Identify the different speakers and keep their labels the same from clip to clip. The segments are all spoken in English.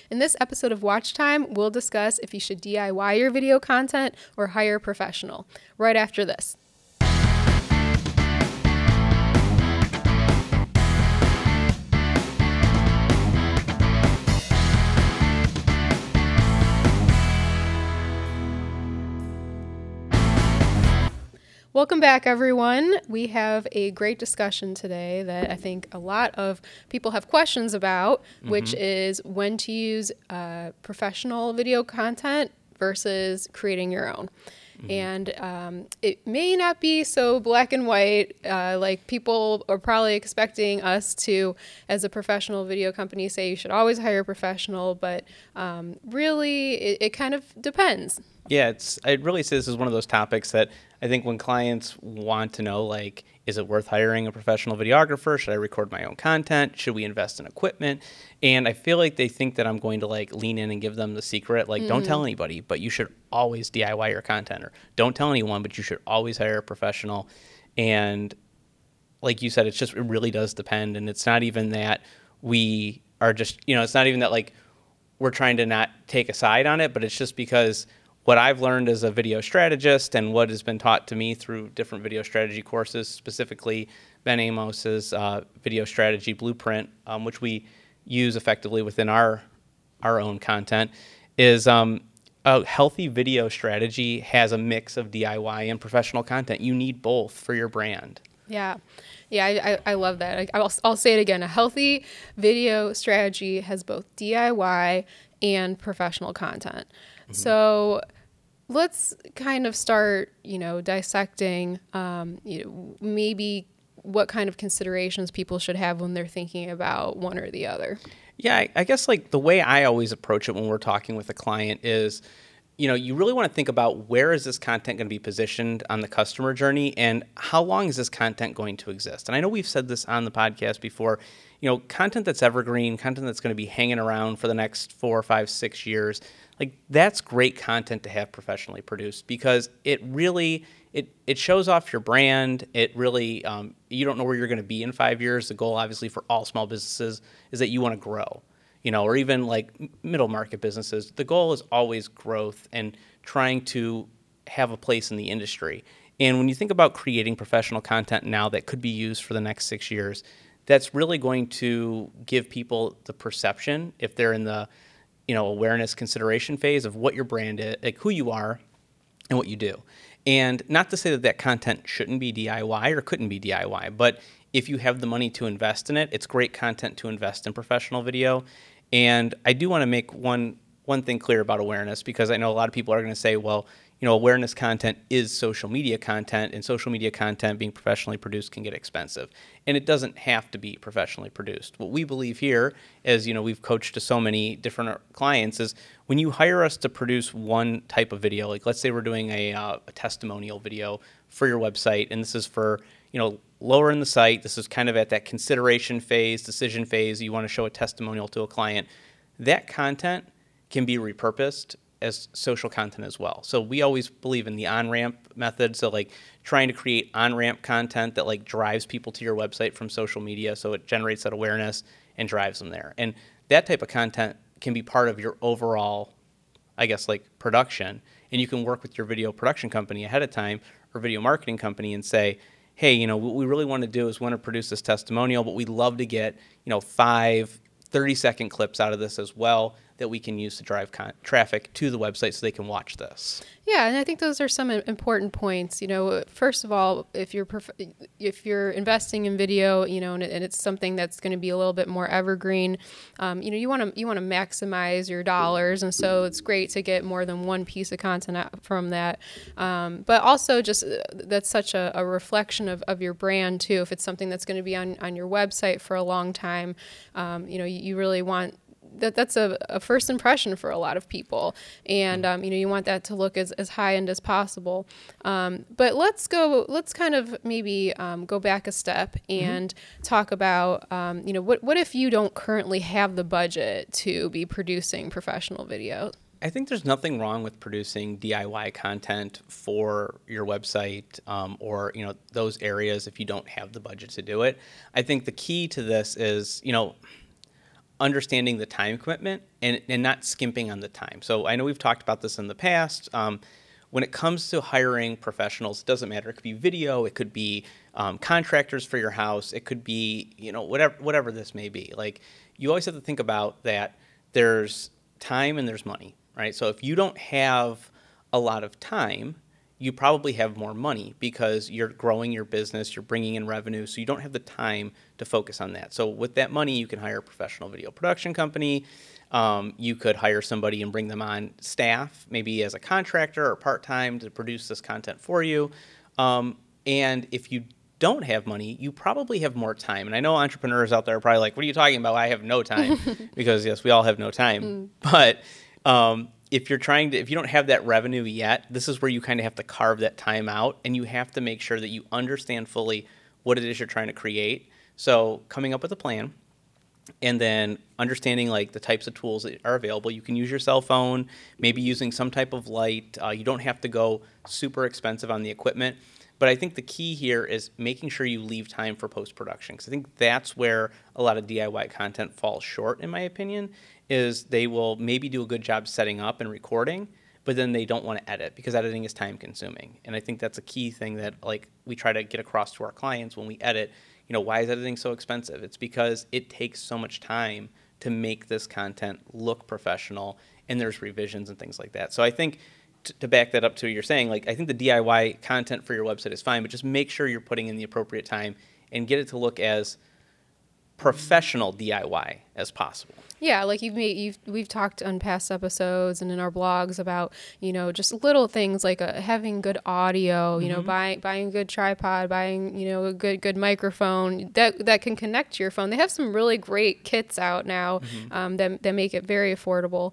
Speaker 1: In this episode of Watch Time, we'll discuss if you should DIY your video content or hire a professional. Right after this. Welcome back, everyone. We have a great discussion today that I think a lot of people have questions about, which is when to use professional video content versus creating your own. And it may not be so black and white. Like people are probably expecting us to, as a professional video company, say you should always hire a professional, but really it kind of depends.
Speaker 2: Yeah, I'd really say this is one of those topics that I think when clients want to know, like, is it worth hiring a professional videographer? Should I record my own content? Should we invest in equipment? And I feel like they think that I'm going to like lean in and give them the secret, like, don't tell anybody, but you should always DIY your content, or don't tell anyone, but you should always hire a professional. And like you said, it really does depend. And it's not even that we are just, it's not even that like we're trying to not take a side on it, but it's just because what I've learned as a video strategist and what has been taught to me through different video strategy courses, specifically Ben Amos's video strategy blueprint, which we use effectively within our own content, is a healthy video strategy has a mix of DIY and professional content. You need both for your brand.
Speaker 1: Yeah. Yeah, I love that. I'll say it again. A healthy video strategy has both DIY and professional content. So let's kind of start, dissecting, maybe what kind of considerations people should have when they're thinking about one or the other.
Speaker 2: Yeah, I guess like the way I always approach it when we're talking with a client is, you really want to think about where is this content going to be positioned on the customer journey and how long is this content going to exist? And I know we've said this on the podcast before, content that's evergreen, content that's going to be hanging around for the next 4, 5, 6 years, like that's great content to have professionally produced because it really, it shows off your brand. It really, you don't know where you're going to be in 5 years. The goal obviously for all small businesses is that you want to grow. Or even like middle market businesses, the goal is always growth and trying to have a place in the industry. And when you think about creating professional content now that could be used for the next 6 years, that's really going to give people the perception, if they're in the awareness consideration phase, of what your brand is, like who you are and what you do. And not to say that content shouldn't be DIY or couldn't be DIY, but if you have the money to invest in it, it's great content to invest in professional video. And I do want to make one thing clear about awareness, because I know a lot of people are going to say, well, awareness content is social media content, and social media content being professionally produced can get expensive. And it doesn't have to be professionally produced. What we believe here, as we've coached to so many different clients, is when you hire us to produce one type of video, like let's say we're doing a testimonial video for your website, and this is for, lower in the site, this is kind of at that consideration phase, decision phase, you want to show a testimonial to a client, that content can be repurposed as social content as well. So we always believe in the on-ramp method. So like trying to create on-ramp content that like drives people to your website from social media. So it generates that awareness and drives them there. And that type of content can be part of your overall, I guess, like production. And you can work with your video production company ahead of time or video marketing company and say, hey, what we really want to do is want to produce this testimonial, but we'd love to get, 5 30-second clips out of this as well that we can use to drive traffic to the website so they can watch this.
Speaker 1: Yeah, and I think those are some important points. First of all, if you're investing in video, and it's something that's going to be a little bit more evergreen, you want to maximize your dollars, and so it's great to get more than one piece of content out from that. But also, just that's such a reflection of your brand too. If it's something that's going to be on your website for a long time, you really want that's a first impression for a lot of people. And, you want that to look as high end as possible. But let's kind of maybe go back a step and talk about, what if you don't currently have the budget to be producing professional video?
Speaker 2: I think there's nothing wrong with producing DIY content for your website or those areas if you don't have the budget to do it. I think the key to this is, understanding the time commitment and not skimping on the time. So I know we've talked about this in the past. When it comes to hiring professionals, it doesn't matter. It could be video, it could be contractors for your house, it could be, whatever this may be. Like, you always have to think about that there's time and there's money, right? So if you don't have a lot of time, you probably have more money because you're growing your business, you're bringing in revenue, so you don't have the time to focus on that. So with that money, you can hire a professional video production company. You could hire somebody and bring them on staff, maybe as a contractor or part-time, to produce this content for you. And if you don't have money, you probably have more time. And I know entrepreneurs out there are probably like, what are you talking about? I have no time. Because yes, we all have no time. But if you don't have that revenue yet, this is where you kind of have to carve that time out, and you have to make sure that you understand fully what it is you're trying to create. So coming up with a plan, and then understanding like the types of tools that are available. You can use your cell phone, maybe using some type of light. You don't have to go super expensive on the equipment. But I think the key here is making sure you leave time for post-production, because I think that's where a lot of DIY content falls short, in my opinion, is they will maybe do a good job setting up and recording, but then they don't want to edit because editing is time consuming. And I think that's a key thing that like we try to get across to our clients when we edit. Why is editing so expensive? It's because it takes so much time to make this content look professional, and there's revisions and things like that. So I think to back that up to what you're saying, like I think the DIY content for your website is fine, but just make sure you're putting in the appropriate time and get it to look as professional DIY as possible.
Speaker 1: Yeah, like we've talked on past episodes and in our blogs about, just little things like having good audio, buying a good tripod, buying, a good microphone that can connect to your phone. They have some really great kits out now that make it very affordable.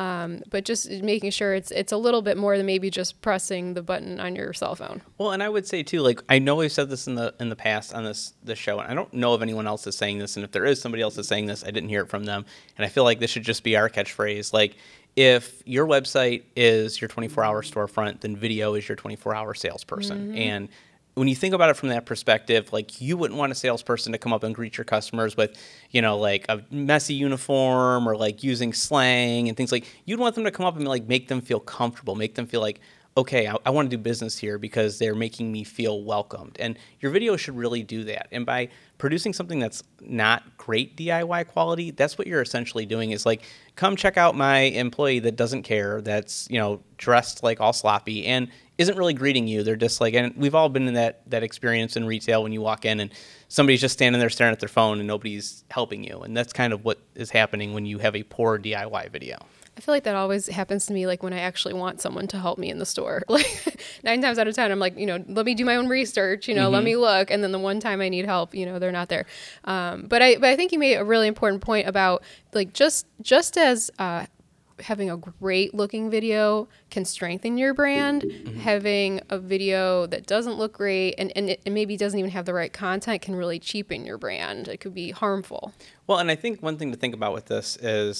Speaker 1: But just making sure it's a little bit more than maybe just pressing the button on your cell phone.
Speaker 2: Well, and I would say too, like I know we've said this in the past on this show, and I don't know if anyone else is saying this, and if there is somebody else is saying this, I didn't hear it from them. And I feel like this should just be our catchphrase. Like, if your website is your 24-hour storefront, then video is your 24-hour salesperson. And when you think about it from that perspective, like you wouldn't want a salesperson to come up and greet your customers with, like a messy uniform or like using slang and things like. You'd want them to come up and like make them feel comfortable, make them feel like, okay, I want to do business here because they're making me feel welcomed. And your video should really do that. And by producing something that's not great DIY quality, that's what you're essentially doing is like, come check out my employee that doesn't care, that's, dressed like all sloppy and isn't really greeting you. They're just like, and we've all been in that experience in retail when you walk in and somebody's just standing there staring at their phone and nobody's helping you. And that's kind of what is happening when you have a poor DIY video.
Speaker 1: I feel like that always happens to me, like when I actually want someone to help me in the store. Like 9 times out of 10, I'm like, let me do my own research, let me look. And then the one time I need help, they're not there. But I think you made a really important point about like just as having a great looking video can strengthen your brand, having a video that doesn't look great and it maybe doesn't even have the right content can really cheapen your brand. It could be harmful.
Speaker 2: Well, and I think one thing to think about with this is,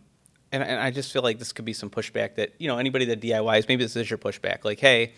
Speaker 2: and I just feel like this could be some pushback that, anybody that DIYs, maybe this is your pushback. Like, hey,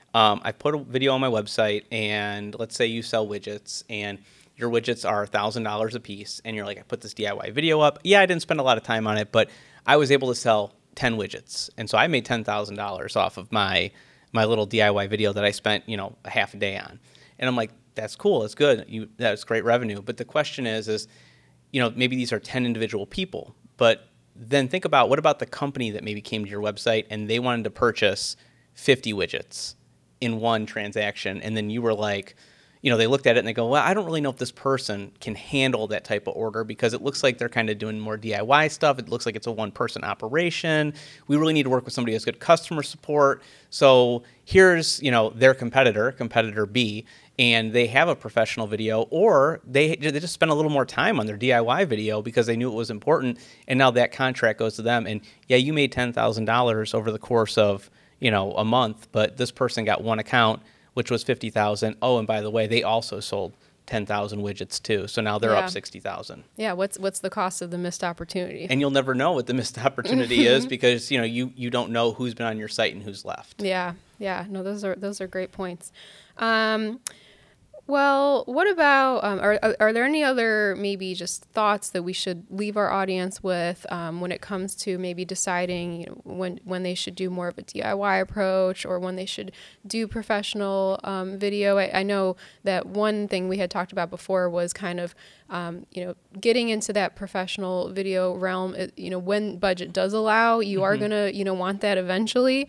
Speaker 2: I put a video on my website and let's say you sell widgets and your widgets are $1,000 a piece. And you're like, I put this DIY video up. Yeah, I didn't spend a lot of time on it, but I was able to sell 10 widgets. And so I made $10,000 off of my little DIY video that I spent, a half a day on. And I'm like, that's cool. That's good. That's great revenue. But the question is, maybe these are 10 individual people, but then think about what about the company that maybe came to your website and they wanted to purchase 50 widgets in one transaction. And then you were like, they looked at it and they go, well, I don't really know if this person can handle that type of order because it looks like they're kind of doing more DIY stuff. It looks like it's a one-person operation. We really need to work with somebody who has good customer support. So here's, their competitor B, and they have a professional video, or they just spent a little more time on their DIY video because they knew it was important, and now that contract goes to them. And yeah, you made $10,000 over the course of a month, but this person got one account, which was $50,000. Oh, and by the way, they also sold 10,000 widgets too, so now they're up 60,000.
Speaker 1: Yeah, what's the cost of the missed opportunity?
Speaker 2: And you'll never know what the missed opportunity is because you don't know who's been on your site and who's left.
Speaker 1: Yeah. No, those are great points. Well, what about, are there any other maybe just thoughts that we should leave our audience with when it comes to maybe deciding, when they should do more of a DIY approach or when they should do professional video? I know that one thing we had talked about before was kind of, getting into that professional video realm. When budget does allow, you are gonna, want that eventually.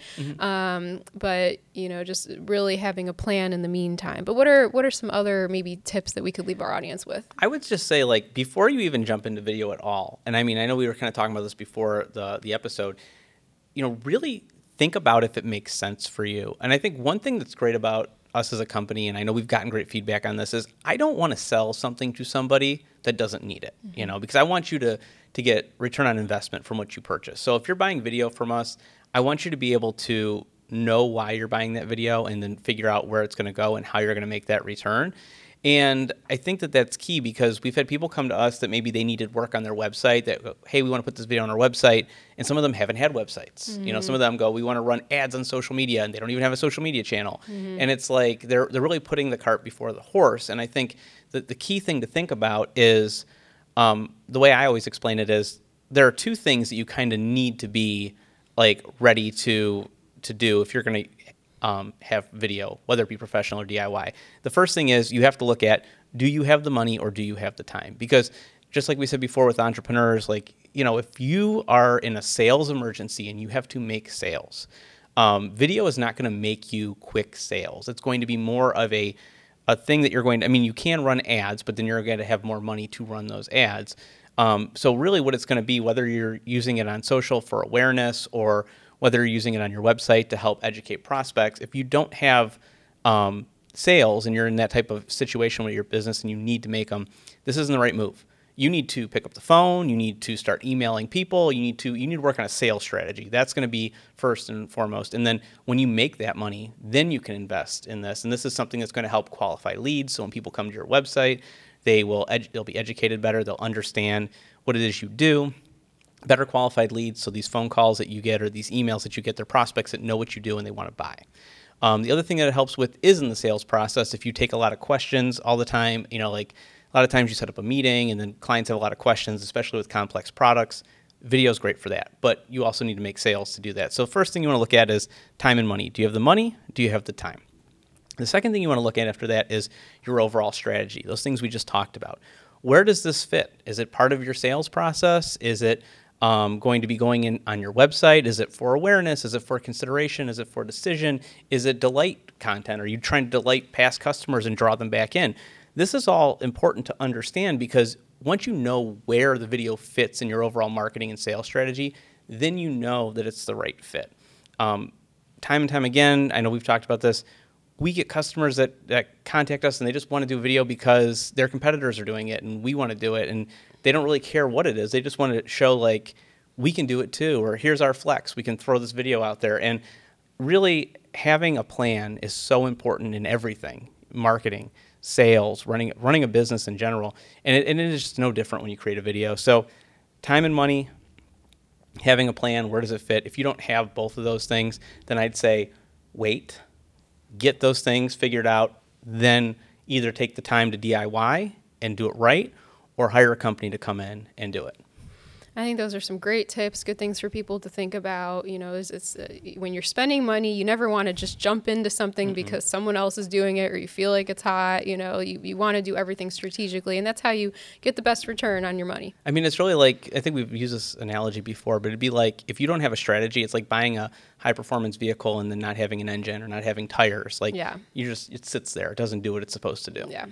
Speaker 1: But just really having a plan in the meantime. But what are some other maybe tips that we could leave our audience with?
Speaker 2: I would just say, like, before you even jump into video at all, and I mean, I know we were kind of talking about this before the episode, really think about if it makes sense for you. And I think one thing that's great about us as a company, and I know we've gotten great feedback on this, is I don't want to sell something to somebody that doesn't need it, because I want you to get return on investment from what you purchase. So if you're buying video from us, I want you to be able to know why you're buying that video and then figure out where it's going to go and how you're going to make that return. And I think that that's key because we've had people come to us that maybe they needed work on their website that go, hey, we want to put this video on our website. And some of them haven't had websites. Some of them go, we want to run ads on social media, and they don't even have a social media channel. And it's like they're really putting the cart before the horse. And I think that the key thing to think about is the way I always explain it is there are two things that you kind of need to be like ready to do if you're going to have video, whether it be professional or DIY. The first thing is you have to look at, do you have the money or do you have the time? Because just like we said before with entrepreneurs, like, if you are in a sales emergency and you have to make sales, video is not going to make you quick sales. It's going to be more of a thing that you're going to, you can run ads, but then you're going to have more money to run those ads. So really what it's going to be, whether you're using it on social for awareness or whether you're using it on your website to help educate prospects, if you don't have sales and you're in that type of situation with your business and you need to make them, this isn't the right move. You need to pick up the phone. You need to start emailing people. You need to work on a sales strategy. That's going to be first and foremost. And then when you make that money, then you can invest in this. And this is something that's going to help qualify leads. So when people come to your website, they'll be educated better. They'll understand what it is you do. Better qualified leads, so these phone calls that you get or these emails that you get, they're prospects that know what you do and they want to buy. The other thing that it helps with is in the sales process. If you take a lot of questions all the time, like a lot of times you set up a meeting and then clients have a lot of questions, especially with complex products. Video is great for that, but you also need to make sales to do that. So first thing you want to look at is time and money. Do you have the money? Do you have the time? The second thing you want to look at after that is your overall strategy, those things we just talked about. Where does this fit? Is it part of your sales process? Is it going to be going in on your website? Is it for awareness? Is it for consideration? Is it for decision? Is it delight content? Are you trying to delight past customers and draw them back in? This is all important to understand because once you know where the video fits in your overall marketing and sales strategy, then you know that it's the right fit. Time and time again, I know we've talked about this, we get customers that contact us and they just want to do video because their competitors are doing it and we want to do it, and they don't really care what it is. They just want to show like we can do it too, or here's our flex. We can throw this video out there. And really having a plan is so important in everything, marketing, sales, running a business in general. And it is just no different when you create a video. So time and money, having a plan, where does it fit? If you don't have both of those things, then I'd say wait. Get those things figured out, then either take the time to DIY and do it right, or hire a company to come in and do it.
Speaker 1: I think those are some great tips, good things for people to think about. It's when you're spending money, you never want to just jump into something because someone else is doing it or you feel like it's hot. You want to do everything strategically, and that's how you get the best return on your money.
Speaker 2: It's really like, I think we've used this analogy before, but it'd be like if you don't have a strategy, it's like buying a high-performance vehicle and then not having an engine or not having tires. It sits there. It doesn't do what it's supposed to do.
Speaker 1: Yeah.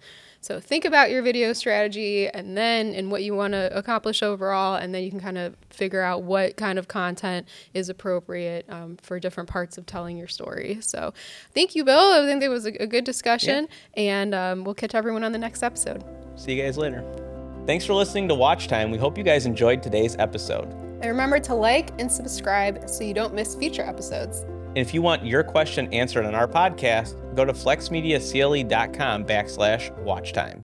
Speaker 1: So think about your video strategy and what you want to accomplish overall, and then you can kind of figure out what kind of content is appropriate for different parts of telling your story. So thank you, Bill. I think it was a good discussion, and we'll catch everyone on the next episode.
Speaker 2: See you guys later. Thanks for listening to Watch Time. We hope you guys enjoyed today's episode.
Speaker 1: And remember to like and subscribe so you don't miss future episodes.
Speaker 2: And if you want your question answered on our podcast, go to flexmediacle.com/watchtime.